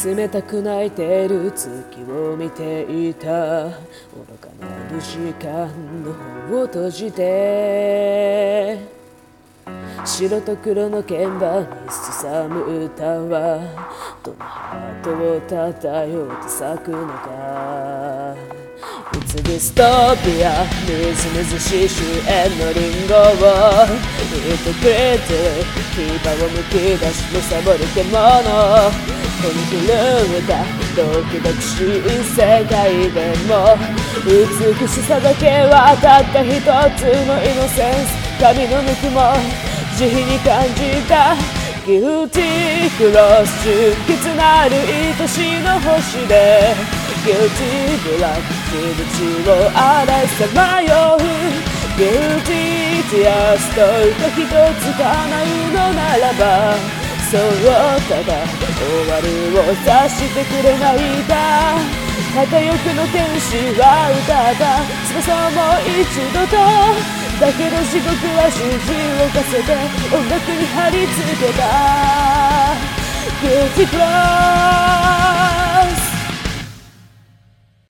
冷たく泣いてる月を見ていた。愚かなる時間の方を閉じて、白と黒の鍵盤にすさむ歌はどのハートを漂って咲くのか。いつディストピアみずみずしい終焉のリンゴを言ってくれて、牙をむき出し貪る獣、この狂ったドキドキしい世界でも美しさだけはたった一つのイノセンス。髪のぬくも慈悲に感じた。ギルティークロス純潔なる愛しの星でギルティーブラック血を洗いさまよう。ギルティーティアスと歌一つ叶うのならば、そうただ終わりを察してくれないか。片翼の天使は歌った。翼をもう一度とだけど地獄は十字を課せて音楽に貼り付けた。 Guilty Cross